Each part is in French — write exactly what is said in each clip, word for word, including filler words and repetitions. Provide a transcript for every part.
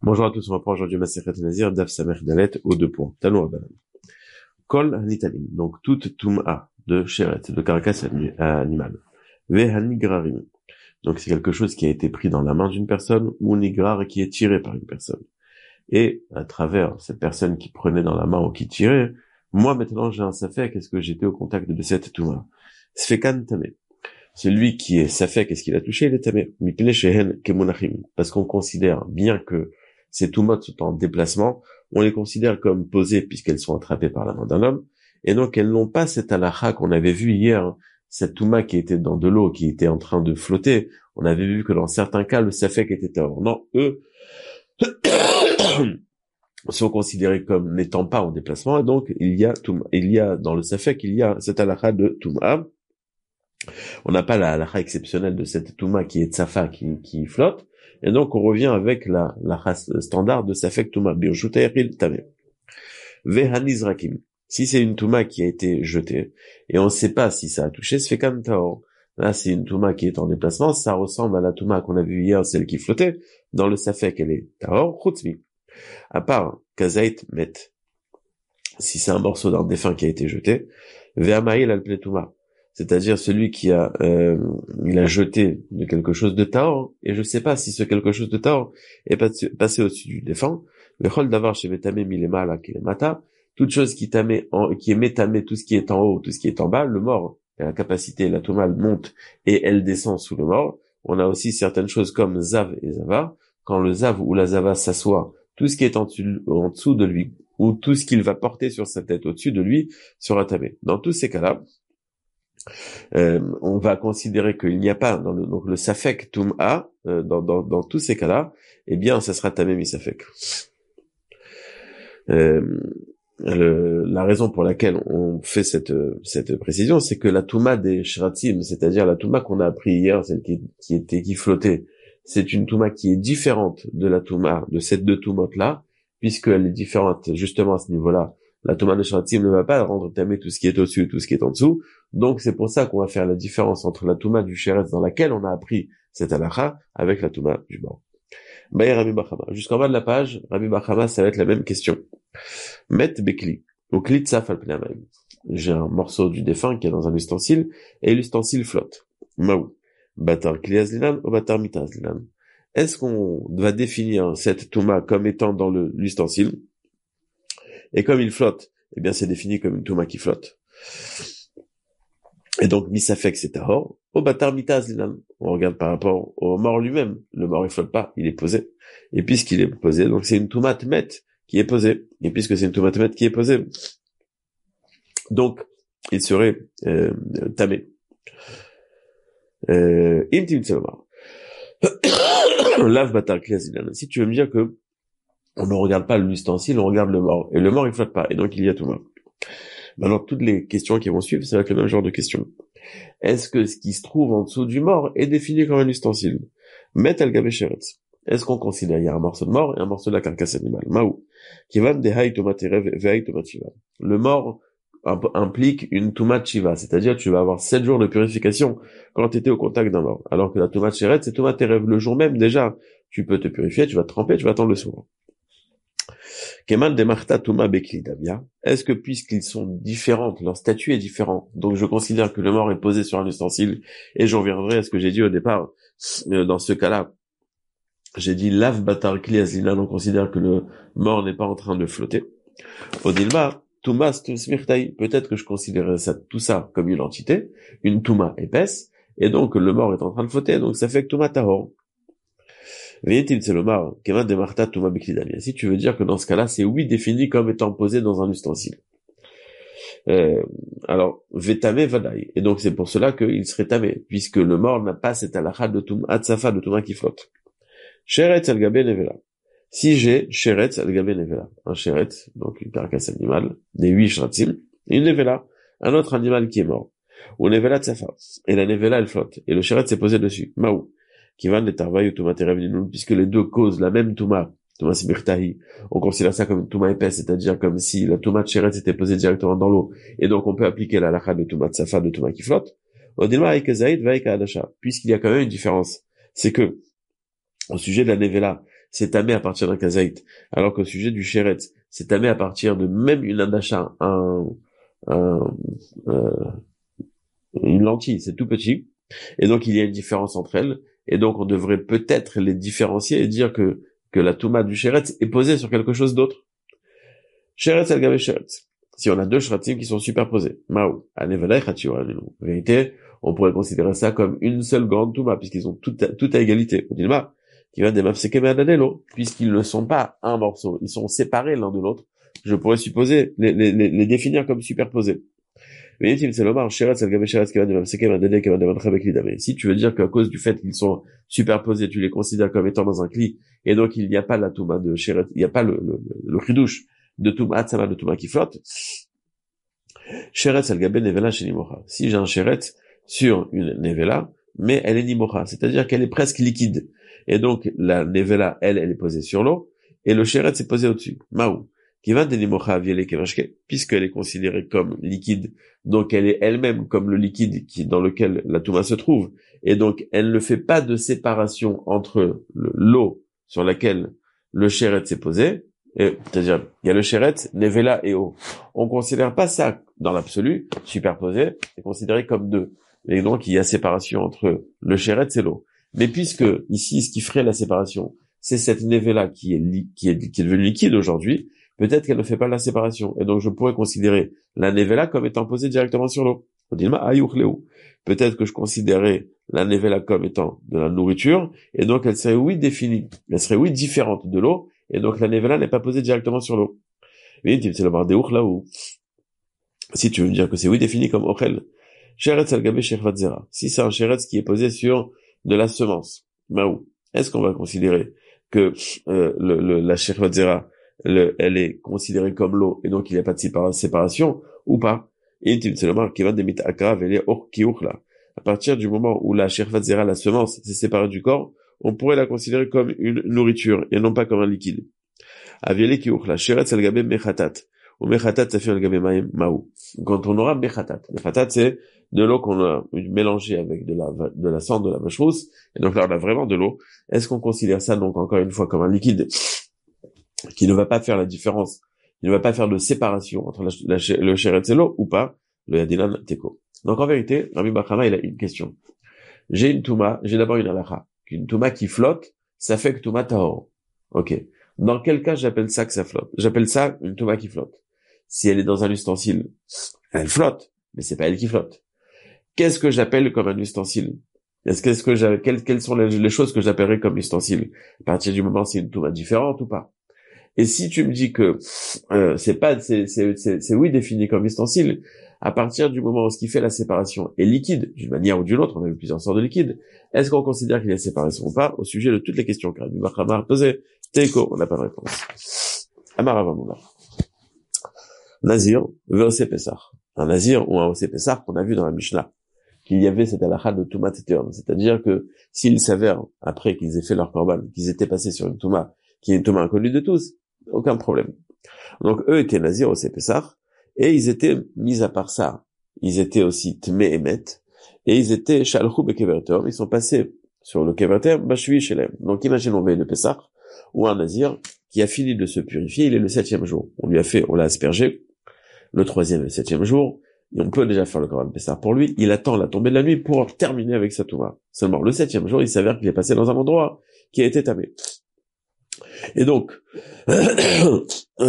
Bonjour à tous, on reprend aujourd'hui Masechet Nazir, Daf Samer Dalet, aux deux points. Talon Abanam. Kol Hanitalim, donc toute Tum'a de Sheret, de carcasse animale. Ve Hanigrarim, donc c'est quelque chose qui a été pris dans la main d'une personne, ou Nigrar qui est tiré par une personne. Et à travers cette personne qui prenait dans la main ou qui tirait, moi maintenant j'ai un safek, est-ce que j'étais au contact de cette Tum'a? Sfekan Tameh. Celui qui est safek, est-ce qu'il a touché? Il est tamé. Mipne shehen kemunachim. Parce qu'on considère, bien que ces tumotes sont en déplacement, on les considère comme posées puisqu'elles sont attrapées par la main d'un homme. Et donc, elles n'ont pas cette halakha qu'on avait vu hier, hein, cette touma qui était dans de l'eau, qui était en train de flotter. On avait vu que dans certains cas, le safek était tahor. Non, eux, sont considérés comme n'étant pas en déplacement. Et donc, il y a touma, il y a, dans le safek, il y a cette halakha de touma. On n'a pas la halakha exceptionnelle de cette touma qui est tsafa, qui, qui flotte, et donc on revient avec la, la race standard de safek touma, birshutayachil tameh. Vehanizrakim. Si c'est une touma qui a été jetée, et on ne sait pas si ça a touché, se fait comme taor. Là, c'est une touma qui est en déplacement, ça ressemble à la touma qu'on a vue hier, celle qui flottait. Dans le safek, elle est taor, chutzmi. À part kazait met. Si c'est un morceau d'un défunt qui a été jeté, ve'amail al touma. C'est-à-dire celui qui a, euh, il a jeté de quelque chose de tahor, et je ne sais pas si ce quelque chose de tahor est passé au-dessus du défunt. Le chol d'avoir chez métamé milema là qui est mata, toute chose qui tamé en, qui est métamé, tout ce qui est en haut, tout ce qui est en bas, le mort a la capacité, la touma monte et elle descend sous le mort. On a aussi certaines choses comme zav et zava. Quand le zav ou la zava s'assoit, tout ce qui est en dessous, en dessous de lui, ou tout ce qu'il va porter sur sa tête au-dessus de lui, sera tamé. Dans tous ces cas-là, Euh, on va considérer qu'il n'y a pas dans le, donc le safek tum'a euh, dans, dans, dans tous ces cas-là, eh bien, ça sera tamé mi safek. Euh, le, la raison pour laquelle on fait cette cette précision, c'est que la touma des shratim, c'est-à-dire la touma qu'on a appris hier, celle qui, qui était qui flottait, c'est une touma qui est différente de la touma de ces deux toumotes là, puisqu'elle est différente justement à ce niveau-là. La touma de shratim ne va pas rendre tamé tout ce qui est au-dessus et tout ce qui est en dessous. Donc, c'est pour ça qu'on va faire la différence entre la touma du sheretz dans laquelle on a appris cette halakha avec la touma du mort. Baï Rabbi Bachama. Jusqu'en bas de la page, Rabbi Bachama, ça va être la même question. Met bekli. Au kli tsaf al pneamayim. J'ai un morceau du défunt qui est dans un ustensile, et l'ustensile flotte. Maou. Batar kli azlinan ou batar mita azlinan. Est-ce qu'on va définir cette touma comme étant dans le, l'ustensile? Et comme il flotte, eh bien, c'est défini comme une touma qui flotte. Et donc, misafek, c'est tahor. Au batar mitaz linan. On regarde par rapport au mort lui-même. Le mort, il flotte pas, il est posé. Et puisqu'il est posé, donc c'est une tomate met qui est posée. Et puisque c'est une tomate met qui est posée, donc, il serait, euh, tamé. Euh, intim tselomar. Lav batar kliaz linan. Si tu veux me dire que on ne regarde pas l'ustensile, on regarde le mort. Et le mort, il flotte pas. Et donc, il y a tout mort. Maintenant, toutes les questions qui vont suivre, ça va être le même genre de questions. Est-ce que ce qui se trouve en dessous du mort est défini comme un ustensile? Met al gabe sheretz. Est-ce qu'on considère, il y a un morceau de mort et un morceau de la carcasse animale? Maou. Kivan de hay tomaterev vehay tomachiva. Le mort implique une tomat shiva, c'est-à-dire tu vas avoir sept jours de purification quand tu étais au contact d'un mort. Alors que la tomat sheretz, c'est tomaterev. Le jour même, déjà, tu peux te purifier, tu vas te tremper, tu vas attendre le soir. Kemal de Marta Touma Bekli Davia. Est-ce que puisqu'ils sont différentes, leur statut est différent, donc je considère que le mort est posé sur un ustensile, et j'en reviendrai à ce que j'ai dit au départ, euh, dans ce cas-là, j'ai dit Lav Batar Kli Azlinan, on considère que le mort n'est pas en train de flotter. Odilma, Touma Smirtai, peut-être que je considérerais ça, tout ça comme une entité, une Touma épaisse, et donc le mort est en train de flotter, donc ça fait que Touma Tahor. Si tu veux dire que dans ce cas-là, c'est oui défini comme étant posé dans un ustensile. Euh, alors, vetame vadai. Et donc c'est pour cela qu'il serait tamé, puisque le mort n'a pas cette halakha de touma, atsafa de touma qui flotte. Sheretz al gabe nevela. Si j'ai sheretz al gabe nevela, un sheretz, donc une carcasse animale, des huit shratzim, et une nevela, un autre animal qui est mort. Ou nevela tsafa. Et la nevela, elle flotte. Et le sheretz est posé dessus. Maou. Qui va ou touma terev, puisque les deux causent la même touma, touma sibirtahi, on considère ça comme une touma épaisse, c'est-à-dire comme si la touma de sheretz était posée directement dans l'eau, et donc on peut appliquer la halakha de touma de safa, de touma qui flotte. Puisqu'il y a quand même une différence, c'est que, au sujet de la nevela, c'est tamé à partir d'un kazaït. Alors qu'au sujet du shéretz, c'est tamé à partir de même une adacha, un, un, euh, une lentille, c'est tout petit. Et donc, il y a une différence entre elles. Et donc, on devrait peut-être les différencier et dire que, que la touma du shéretz est posée sur quelque chose d'autre. Shéretz al gavé shéretz. Si on a deux shratim qui sont superposés. Maou. Anevalai chatiou anenu. En vérité, on pourrait considérer ça comme une seule grande touma, puisqu'ils ont tout à, tout à égalité. On dit le ma, qui va des mafseke me'adadelo, puisqu'ils ne sont pas un morceau. Ils sont séparés l'un de l'autre. Je pourrais supposer, les, les, les, les définir comme superposés. Mais si tu veux dire qu'à cause du fait qu'ils sont superposés, tu les considères comme étant dans un cli, et donc il n'y a pas la touma de Sheret, il n'y a pas le, le, le chidouche de touma atzama, de touma qui flotte. Sheret al gabe nevela chez Nimocha. Si j'ai un Sheret sur une nevela, mais elle est Nimocha, c'est-à-dire qu'elle est presque liquide. Et donc la nevela, elle, elle est posée sur l'eau, et le Sheret s'est posé au-dessus. Maou. Puisqu'elle est considérée comme liquide, donc elle est elle-même comme le liquide qui dans lequel la touma se trouve, et donc elle ne fait pas de séparation entre le, l'eau sur laquelle le shéret s'est posé, et, c'est-à-dire il y a le shéret, nevela et eau. On considère pas ça dans l'absolu superposé, c'est considéré comme deux, et donc il y a séparation entre le shéret et l'eau. Mais puisque ici ce qui ferait la séparation, c'est cette nevela qui est li, qui est qui est devenue liquide aujourd'hui, peut-être qu'elle ne fait pas la séparation. Et donc, je pourrais considérer la nevela comme étant posée directement sur l'eau. Peut-être que je considérais la nevela comme étant de la nourriture, et donc elle serait oui définie. Elle serait oui différente de l'eau, et donc la nevela n'est pas posée directement sur l'eau. Si tu veux me dire que c'est oui défini comme ochel, si c'est un sheretz qui est posé sur de la semence, maou, est-ce qu'on va considérer que euh, le, le, la shechvat zera, Le, elle est considérée comme l'eau et donc il n'y a pas de séparation ou pas. À partir du moment où la sherfat zera, la semence, s'est séparée du corps, on pourrait la considérer comme une nourriture et non pas comme un liquide. Quand on aura mechatat, mechatat c'est de l'eau qu'on a mélangée avec de la, de la cendre de la vache rousse, et donc là on a vraiment de l'eau. Est-ce qu'on considère ça donc encore une fois comme un liquide qui ne va pas faire la différence, qui ne va pas faire de séparation entre la, la, le shéret et l'eau ou pas, le yadinan teko. Donc en vérité, Rabbi Bachama, il a une question. J'ai une touma, j'ai d'abord une halakha. Une touma qui flotte, ça fait que touma tahor. Ok. Dans quel cas j'appelle ça que ça flotte? J'appelle ça une touma qui flotte. Si elle est dans un ustensile, elle flotte, mais c'est pas elle qui flotte. Qu'est-ce que j'appelle comme un ustensile? Est-ce qu'est-ce que j'ai, quelles, quelles sont les, les choses que j'appellerais comme ustensile? À partir du moment où c'est une touma différente ou pas? Et si tu me dis que euh, c'est pas, c'est, c'est, c'est, c'est oui défini comme ustensile, à partir du moment où ce qui fait la séparation est liquide, d'une manière ou d'une autre, on a vu plusieurs sortes de liquides, est-ce qu'on considère qu'il y a séparation ou pas? Au sujet de toutes les questions que Rabbi Bachama a posées, Teiko, on n'a pas de réponse. Amar Avamouna. Nazir, Veose Pessar. Un Nazir ou un Ose Pessar qu'on a vu dans la Mishnah, qu'il y avait cette halakha de Touma Teteum. C'est-à-dire que s'il s'avère, après qu'ils aient fait leur korban, qu'ils étaient passés sur une Touma, qui est une Touma inconnue de tous, aucun problème. Donc eux étaient Nazir Ose Pessar, et ils étaient, mis à part ça, ils étaient aussi Tme Emet, et ils étaient Shalchou Bekeverter, ils sont passés sur le Keverter, Bashvi Shelem. Donc imaginons veille de Pessar, ou un Nazir qui a fini de se purifier, il est le septième jour. On lui a fait, on l'a aspergé, le troisième et le septième jour, et on peut déjà faire le Korban Pessar pour lui, il attend la tombée de la nuit pour terminer avec sa Touma. Seulement, le septième jour, il s'avère qu'il est passé dans un endroit qui a été tamé. Et donc, euh,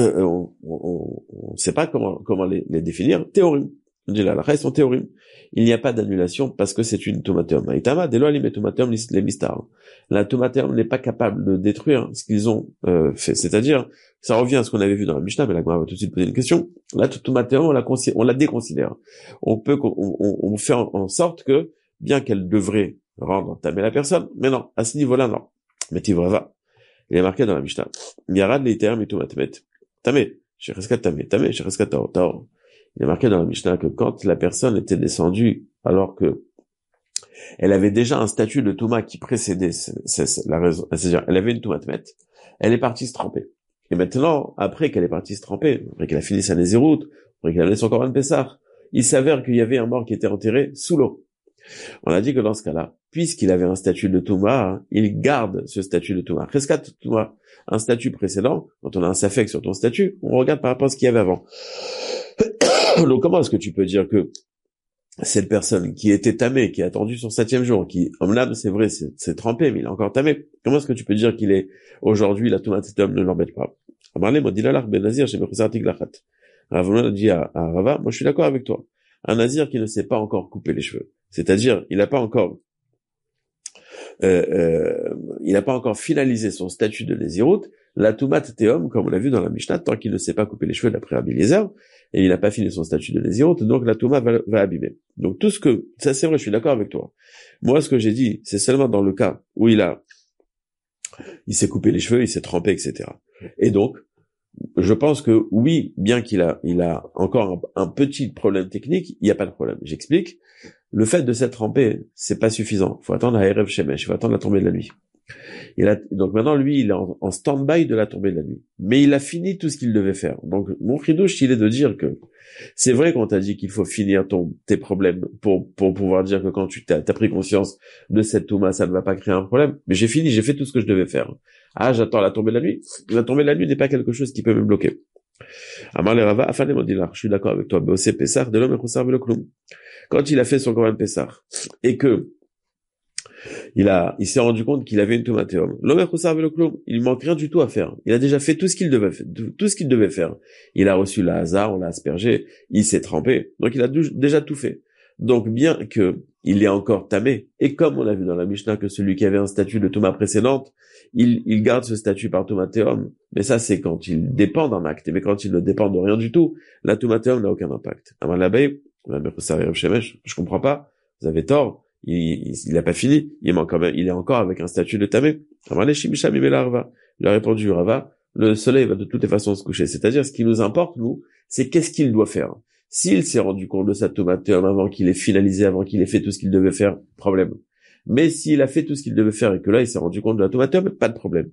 on ne sait pas comment, comment les, les définir. Théorim. On dit là, la sont théorim. Il n'y a pas d'annulation parce que c'est une tomateum. Maïtama, dès lors, les tomateum, les mistar. La tomateum n'est pas capable de détruire ce qu'ils ont euh, fait. C'est-à-dire, ça revient à ce qu'on avait vu dans la Mishnah, mais la Gemara va tout de suite poser une question. La tomateum, on la, on la déconsidère. On peut, on, on, on fait en, en sorte que, bien qu'elle devrait rendre tamer la personne, mais non, à ce niveau-là, non. Mais Tivrava. Il est marqué dans la Mishnah. Yarad leiter mitumatmet. Tamé. Shereskat tamé. Tamé. Shereskat taor. Taor. Il est marqué dans la Mishnah que quand la personne était descendue, alors que elle avait déjà un statut de Touma qui précédait, c'est, c'est la raison, c'est-à-dire, elle avait une Toumatmet, elle est partie se tremper. Et maintenant, après qu'elle est partie se tremper, après qu'elle a fini sa Nézirut, après qu'elle a amené son Korban Pessar, il s'avère qu'il y avait un mort qui était enterré sous l'eau. On a dit que dans ce cas-là, puisqu'il avait un statut de Touma, il garde ce statut de Touma. Cheskat Touma, un statut précédent, quand on a un safek sur ton statut, on regarde par rapport à ce qu'il y avait avant. Donc comment est-ce que tu peux dire que cette personne qui était tamée, qui a attendu son septième jour, qui, en l'âme, c'est vrai, c'est, c'est trempé, mais il est encore tamé, comment est-ce que tu peux dire qu'il est, aujourd'hui, la Touma Tétom ne l'embête pas? Ravuna dit à, à Rava, moi je suis d'accord avec toi. Un nazir qui ne sait pas encore couper les cheveux, c'est-à-dire il n'a pas encore, euh, euh, il n'a pas encore finalisé son statut de Nézirut, la Toumat Théom, comme on l'a vu dans la Mishnah, tant qu'il ne sait pas couper les cheveux d'après Rabbi Eliezer, et il n'a pas fini son statut de Nézirut, donc la Touma va, va abîmer. Donc tout ce que, ça c'est vrai, je suis d'accord avec toi. Moi ce que j'ai dit, c'est seulement dans le cas où il a, il s'est coupé les cheveux, il s'est trempé, et cetera. Et donc, je pense que oui, bien qu'il a, il a encore un, un petit problème technique, il n'y a pas de problème. J'explique. Le fait de s'être trempé, c'est pas suffisant. Il faut attendre à Erev Shemesh, il faut attendre la tombée de la nuit. Il a, donc maintenant, lui, il est en, en stand-by de la tombée de la nuit. Mais il a fini tout ce qu'il devait faire. Donc, mon chidouche, il est de dire que c'est vrai qu'on t'a dit qu'il faut finir ton, tes problèmes pour, pour pouvoir dire que quand tu t'as, t'as pris conscience de cette touma, ça ne va pas créer un problème. Mais j'ai fini, j'ai fait tout ce que je devais faire. Ah, j'attends la tombée de la nuit. La tombée de la nuit n'est pas quelque chose qui peut me bloquer. Amar le Rava, Afane Modilar, je suis d'accord avec toi. Beosé Pessar, de l'homme et Khoussar le Kloum. Quand il a fait son Korban Pessar, et que, il a, il s'est rendu compte qu'il avait une tomatéum. L'homme Khoussar le Kloum, il manque rien du tout à faire. Il a déjà fait tout ce qu'il devait faire, tout ce qu'il devait faire. Il a reçu la hasard, on l'a aspergé, il s'est trempé. Donc il a déjà tout fait. Donc bien que il est encore tamé, et comme on a vu dans la Mishnah que celui qui avait un statut de Touma précédente, il, il garde ce statut par Tomatéum, mais ça c'est quand il dépend d'un acte, mais quand il ne dépend de rien du tout, la Tomatéum n'a aucun impact. Amal l'abeille, je comprends pas, vous avez tort, il, il, il a pas fini, il manque quand même, il est encore avec un statut de tamé. Amal Shimsham Rava, il a répondu Rava, le soleil va de toutes les façons se coucher, c'est-à-dire ce qui nous importe, nous, c'est qu'est-ce qu'il doit faire. S'il s'est rendu compte de sa tomatéum avant qu'il ait finalisé, avant qu'il ait fait tout ce qu'il devait faire, problème. Mais s'il a fait tout ce qu'il devait faire et que là, il s'est rendu compte de la tomatéum, pas de problème.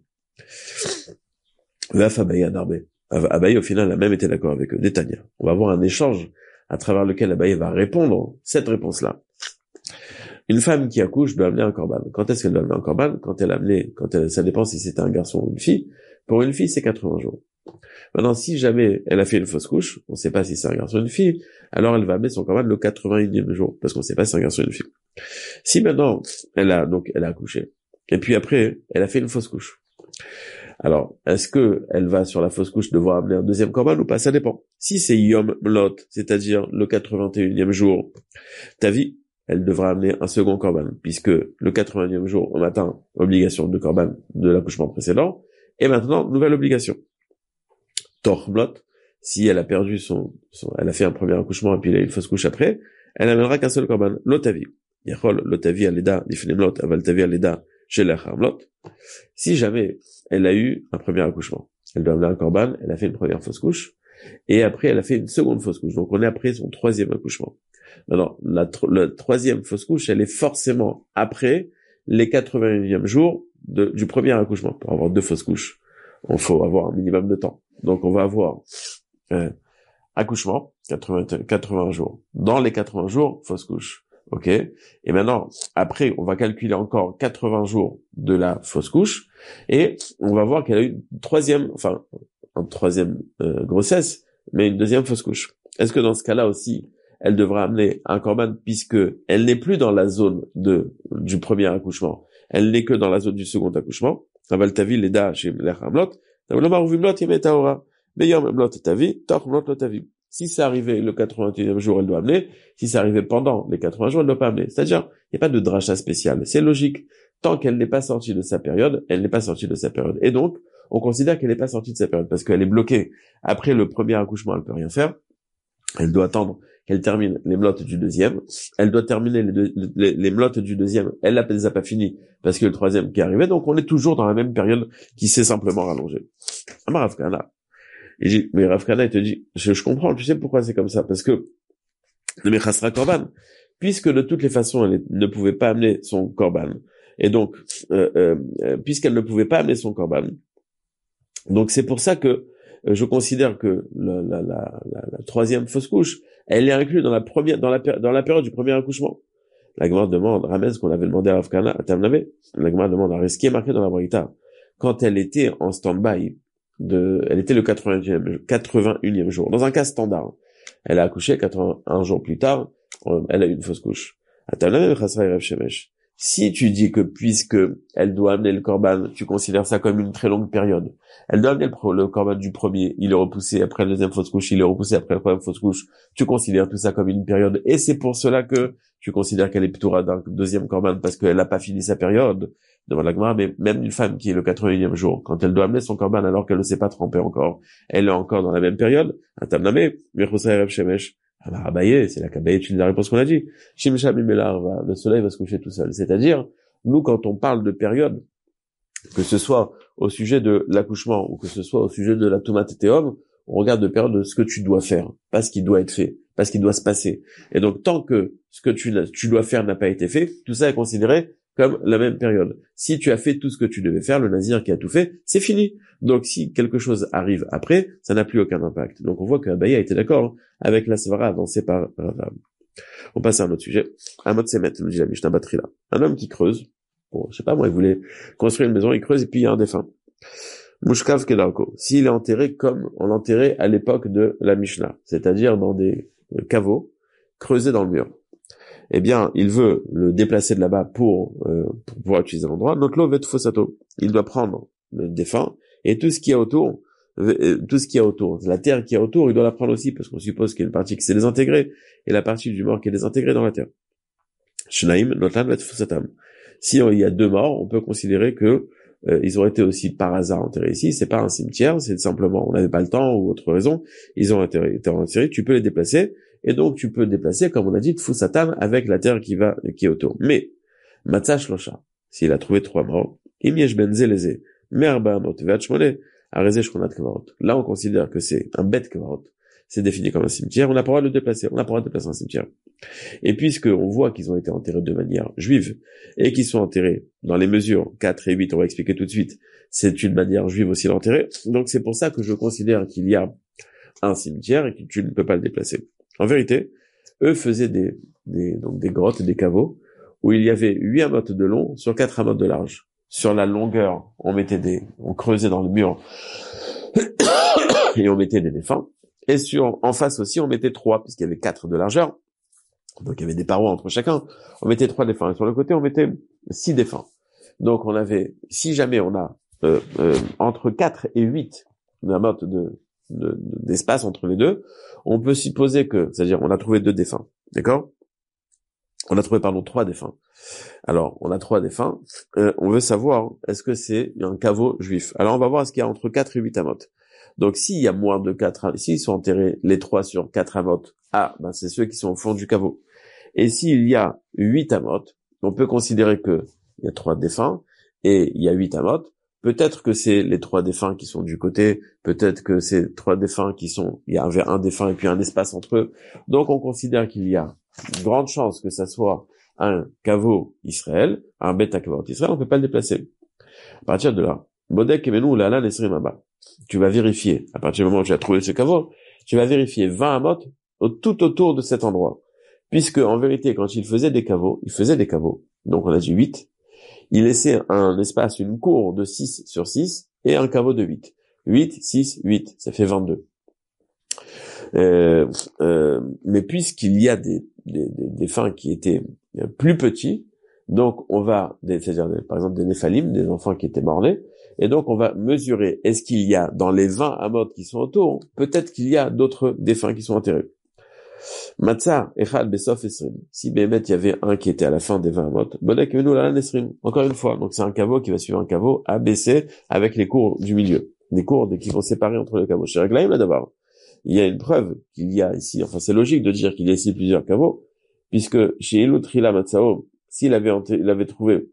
Vaf Abaye Adarbe. Abaye, au final, a même été d'accord avec eux. Détania. On va avoir un échange à travers lequel Abaye va répondre cette réponse-là. Une femme qui accouche doit amener un korban. Quand est-ce qu'elle doit amener un korban? Quand elle a amené, quand elle, ça dépend si c'est un garçon ou une fille. Pour une fille, c'est quatre-vingts jours. Maintenant, si jamais elle a fait une fausse couche, on ne sait pas si c'est un garçon ou une fille, alors elle va amener son korban le quatre-vingt-unième jour, parce qu'on ne sait pas si c'est un garçon ou une fille. Si maintenant, elle a, donc, elle a accouché, et puis après, elle a fait une fausse couche. Alors, est-ce que elle va sur la fausse couche devoir amener un deuxième korban ou pas? Ça dépend. Si c'est Yom Mlot, c'est-à-dire le quatre-vingt-unième jour, ta vie, elle devra amener un second korban, puisque le quatre-vingtième jour, au matin, obligation de korban de l'accouchement précédent, et maintenant, nouvelle obligation. Tormlot, si elle a perdu son, son, elle a fait un premier accouchement et puis elle a eu une fausse couche après, elle n'amènera qu'un seul korban, l'otavi. Yachol, l'otavi aleda, difnemlot, avaltavi aleda, shelachamlot. Si jamais elle a eu un premier accouchement, elle doit amener un korban, elle a fait une première fausse couche, et après elle a fait une seconde fausse couche. Donc on est après son troisième accouchement. Alors, la, la troisième fausse couche, elle est forcément après les quatre-vingt-unième jours de, du premier accouchement. Pour avoir deux fausses couches, il faut avoir un minimum de temps. Donc on va avoir euh, accouchement, quatre-vingts, quatre-vingts jours. Dans les quatre-vingts jours, fausse couche. Ok. Et maintenant, après, on va calculer encore quatre-vingts jours de la fausse couche, et on va voir qu'elle a eu une troisième, enfin, une troisième euh, grossesse, mais une deuxième fausse couche. Est-ce que dans ce cas-là aussi, elle devra amener un korban, puisque elle n'est plus dans la zone de du premier accouchement, elle n'est que dans la zone du second accouchement. Avaltavi leda chez l'Hamlot. Si c'est arrivé le quatre-vingt-unième jour, elle doit amener. Si c'est arrivé pendant les quatre-vingts jours, elle ne doit pas amener. C'est-à-dire, il n'y a pas de dracha spécial. C'est logique. Tant qu'elle n'est pas sortie de sa période, elle n'est pas sortie de sa période. Et donc, on considère qu'elle n'est pas sortie de sa période parce qu'elle est bloquée. Après le premier accouchement, elle peut rien faire. Elle doit attendre qu'elle termine les mlottes du deuxième. Elle doit terminer les, deux, les, les mlottes du deuxième. Elle ne les a pas fini parce que le troisième qui est arrivé. Donc, on est toujours dans la même période qui s'est simplement rallongée. Amar Rav Kahana. Et j'ai, mais Rav Kahana, il te dit, je, je comprends, tu sais pourquoi c'est comme ça? Parce que, le Mechasra Korban, puisque de toutes les façons, elle ne pouvait pas amener son Korban. Et donc, euh, euh, puisqu'elle ne pouvait pas amener son Korban. Donc, c'est pour ça que, je considère que la, la, la, la, la troisième fausse couche, elle est inclue dans la première, dans la, dans la période du premier accouchement. La Gemara demande, ramène ce qu'on avait demandé à Afkana, à Tamnavé. La Gemara demande, ce qui est marqué dans la Braïta, quand elle était en stand-by, de, elle était le quatre-vingt-unième jour. Dans un cas standard, elle a accouché quatre-vingt-un jours plus tard, elle a eu une fausse couche. À Tamnavé, Chasra Erev Shemesh. Si tu dis que puisque elle doit amener le korban, tu considères ça comme une très longue période. Elle doit amener le, le korban du premier, il est repoussé après la deuxième fausse couche, il est repoussé après la troisième fausse couche. Tu considères tout ça comme une période, et c'est pour cela que tu considères qu'elle est ptoura d'un deuxième korban parce qu'elle n'a pas fini sa période. Devant la Gemara, mais même une femme qui est le quatre-vingt-unième jour, quand elle doit amener son korban alors qu'elle ne s'est pas trempée encore, elle est encore dans la même période. Atamname, Mirchusa Erev Shemesh. Ah bah, Abaye, c'est la qu'Abaye utilise la réponse qu'on a dit. Shimsha Mimelar, le soleil va se coucher tout seul. C'est-à-dire, nous, quand on parle de période, que ce soit au sujet de l'accouchement ou que ce soit au sujet de la tomate théum, on regarde de période de ce que tu dois faire, pas ce qui doit être fait, pas ce qui doit se passer. Et donc, tant que ce que tu, tu dois faire n'a pas été fait, tout ça est considéré comme la même période. Si tu as fait tout ce que tu devais faire, le nazir qui a tout fait, c'est fini. Donc si quelque chose arrive après, ça n'a plus aucun impact. Donc on voit que Abaye a été d'accord hein, avec la svara avancée par Rav. On passe à un autre sujet. Amot Semet, nous dit la Mishnah Batrila. Un homme qui creuse, bon, je sais pas moi, il voulait construire une maison, il creuse et puis il y a un défunt. Mushkav Kedarko. S'il est enterré comme on l'enterrait à l'époque de la Mishnah, c'est-à-dire dans des caveaux creusés dans le mur. Eh bien, il veut le déplacer de là-bas pour, euh, pour pouvoir utiliser l'endroit. Donc, l'eau veut être fossato. Il doit prendre le défunt et tout ce qu'il y a autour, euh, tout ce qu'il y a autour, la terre qu'il y a autour, il doit la prendre aussi parce qu'on suppose qu'il y a une partie qui s'est désintégrée et la partie du mort qui est désintégrée dans la terre. Shnaim, notlan veut être fossatam. Si il y a deux morts, on peut considérer que euh, ils ont été aussi par hasard enterrés ici. C'est pas un cimetière, c'est simplement on n'avait pas le temps ou autre raison. Ils ont été enterrés. Tu peux les déplacer. Et donc, tu peux déplacer, comme on a dit, Tfusatan avec la terre qui va, qui est autour. Mais, Matzah Shlosha, s'il a trouvé trois morts, Imiesh Ben Zeleze, Merba Amot, Veachmone, Areze Shkonat Kavarot. Là, on considère que c'est un bête Kavarot. C'est défini comme un cimetière. On n'a pas le droit de le déplacer. On n'a pas le droit de déplacer un cimetière. Et puisque on voit qu'ils ont été enterrés de manière juive, et qu'ils sont enterrés dans les mesures quatre et huit, on va expliquer tout de suite, c'est une manière juive aussi d'enterrer. Donc, c'est pour ça que je considère qu'il y a un cimetière et que tu ne peux pas le déplacer. En vérité, eux faisaient des, des, donc des grottes et des caveaux où il y avait huit amotes de long sur quatre amotes de large. Sur la longueur, on mettait des, on creusait dans le mur et on mettait des défunts. Et sur, en face aussi, on mettait trois, puisqu'il y avait quatre de largeur. Donc il y avait des parois entre chacun. On mettait trois défunts. Et sur le côté, on mettait six défunts. Donc on avait, si jamais on a, euh, euh, entre quatre et huit amotes de, De, d'espace entre les deux, on peut supposer que, c'est-à-dire on a trouvé deux défunts, d'accord? On a trouvé, pardon, trois défunts. Alors, on a trois défunts, euh, on veut savoir, est-ce que c'est un caveau juif? Alors, on va voir est-ce qu'il y a entre quatre et huit amotes. Donc, s'il y a moins de quatre, s'ils sont enterrés les trois sur quatre amotes, ah, ben c'est ceux qui sont au fond du caveau. Et s'il y a huit amotes, on peut considérer que il y a trois défunts, et il y a huit amotes. Peut-être que c'est les trois défunts qui sont du côté, peut-être que c'est trois défunts qui sont, il y avait un défunt et puis un espace entre eux. Donc on considère qu'il y a une grande chance que ça soit un caveau Israël, un bêta caveau Israël, on peut pas le déplacer. À partir de là, Bodek Emenu Lala Nesrim Abba. Tu vas vérifier, à partir du moment où tu as trouvé ce caveau, tu vas vérifier vingt amotes tout autour de cet endroit. Puisque, en vérité, quand il faisait des caveaux, il faisait des caveaux. Donc on a dit huit. Il laissait un espace, une cour de six sur six et un caveau de huit. huit, six, huit, ça fait vingt-deux. Euh, euh, mais puisqu'il y a des, des, des, des fins qui étaient plus petits, donc on va, c'est-à-dire par exemple des néphalim, des enfants qui étaient morts-nés, et donc on va mesurer, est-ce qu'il y a dans les vingt amotes qui sont autour, peut-être qu'il y a d'autres défunts qui sont enterrés. Matzah, Echad, Besof, Esrim. Si Bémet, il y avait un qui était à la fin des vingt amotes, Bodek, Menu, Lalan, Esrim. Encore une fois. Donc c'est un caveau qui va suivre un caveau A B C avec les cours du milieu. Les cours qui vont séparer entre les caveaux. Chez Raglaim, là d'abord. Il y a une preuve qu'il y a ici, enfin c'est logique de dire qu'il y a ici plusieurs caveaux, puisque chez Elutrila Matzao, s'il avait, il avait trouvé,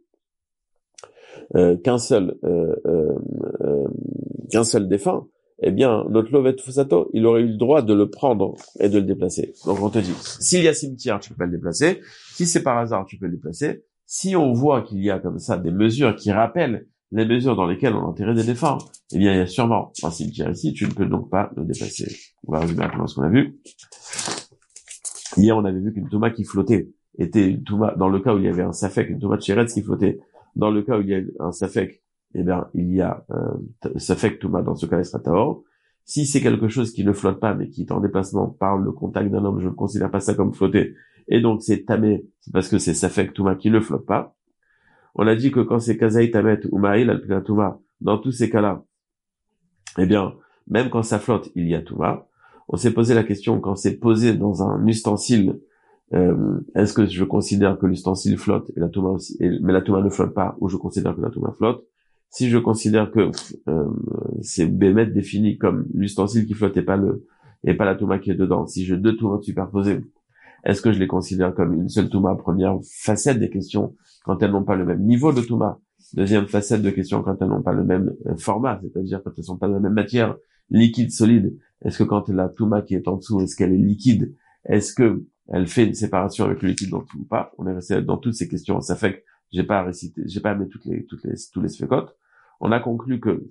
euh, qu'un seul, euh, euh, euh, qu'un seul défunt, eh bien, notre Lovet Fusato, il aurait eu le droit de le prendre et de le déplacer. Donc on te dit, s'il y a cimetière, tu peux pas le déplacer. Si c'est par hasard, tu peux le déplacer. Si on voit qu'il y a comme ça des mesures qui rappellent les mesures dans lesquelles on a enterré des défunts, eh bien, il y a sûrement un cimetière ici, tu ne peux donc pas le déplacer. On va résumer rapidement ce qu'on a vu. Hier, on avait vu qu'une Thomas qui flottait était une touma, dans le cas où il y avait un safek, une touma de Sheretz qui flottait, dans le cas où il y a un safek, eh bien, il y a euh, safek touma, dans ce cas, il sera tahor. Si c'est quelque chose qui ne flotte pas, mais qui est en déplacement par le contact d'un homme, je ne considère pas ça comme flotter, et donc c'est tamé, c'est parce que c'est safek touma qui ne flotte pas. On a dit que quand c'est kazaï tamet ou ma'il al touma, dans tous ces cas-là, eh bien, même quand ça flotte, il y a touma. On s'est posé la question, quand c'est posé dans un ustensile, euh, est-ce que je considère que l'ustensile flotte et la touma aussi, et, mais la touma ne flotte pas, ou je considère que la touma flotte? Si je considère que euh, c'est bémet défini comme l'ustensile qui flotte et pas le et pas la touma qui est dedans, si j'ai deux toumas superposées, est-ce que je les considère comme une seule touma? Première facette des questions, quand elles n'ont pas le même niveau de touma. Deuxième facette de questions, quand elles n'ont pas le même format, c'est-à-dire quand elles sont pas de la même matière, liquide, solide. Est-ce que quand la touma qui est en dessous, est-ce qu'elle est liquide? Est-ce que elle fait une séparation avec le liquide dans tout ou pas? On est resté dans toutes ces questions. Ça fait que j'ai pas récité, j'ai pas mis toutes les, toutes les, tous les sphécotes. On a conclu que,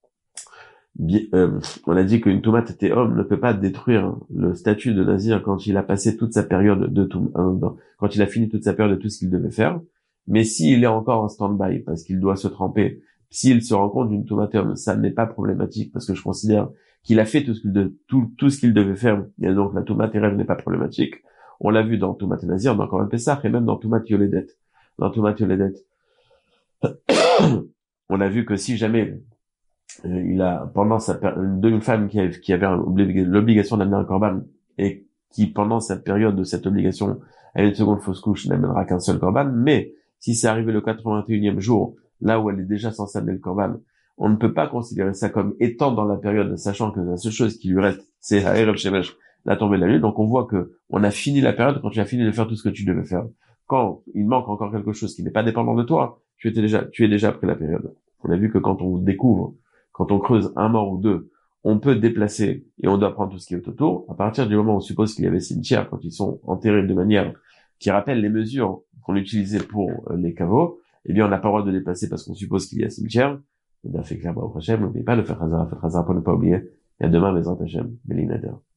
euh, on a dit qu'une tomate théum ne peut pas détruire le statut de nazir quand il a passé toute sa période de tout, euh, quand il a fini toute sa période de tout ce qu'il devait faire. Mais s'il est encore en stand-by parce qu'il doit se tremper, s'il se rend compte d'une tomateum, ça n'est pas problématique parce que je considère qu'il a fait tout ce qu'il de, tout, tout ce qu'il devait faire, et donc la tomate rêve n'est pas problématique. On l'a vu dans tomate nazir, dans Korban Pessah, et même dans tomate yoledet. Dans tomate yoledet, on a vu que si jamais euh, il a pendant sa une femme qui, a, qui avait l'obligation d'amener un korban et qui pendant cette période de cette obligation a une seconde fausse couche n'amènera qu'un seul korban, mais si c'est arrivé le quatre-vingt-et-unième jour, là où elle est déjà censée amener le korban, on ne peut pas considérer ça comme étant dans la période, sachant que la seule chose qui lui reste, c'est Ha'erev Shemesh, la tombée de la lune. Donc on voit que on a fini la période quand tu as fini de faire tout ce que tu devais faire. Quand il manque encore quelque chose qui n'est pas dépendant de toi, tu étais déjà, tu es déjà après la période. On a vu que quand on découvre, quand on creuse un mort ou deux, on peut déplacer et on doit prendre tout ce qui est autour. À partir du moment où on suppose qu'il y avait cimetière, quand ils sont enterrés de manière qui rappelle les mesures qu'on utilisait pour les caveaux, eh bien on n'a pas le droit de déplacer parce qu'on suppose qu'il y a cimetière. On a fait clair au prochain, n'oubliez pas de faire Hazara, faites Hazara pour ne pas oublier. Et à demain, les Hashem, Belinader.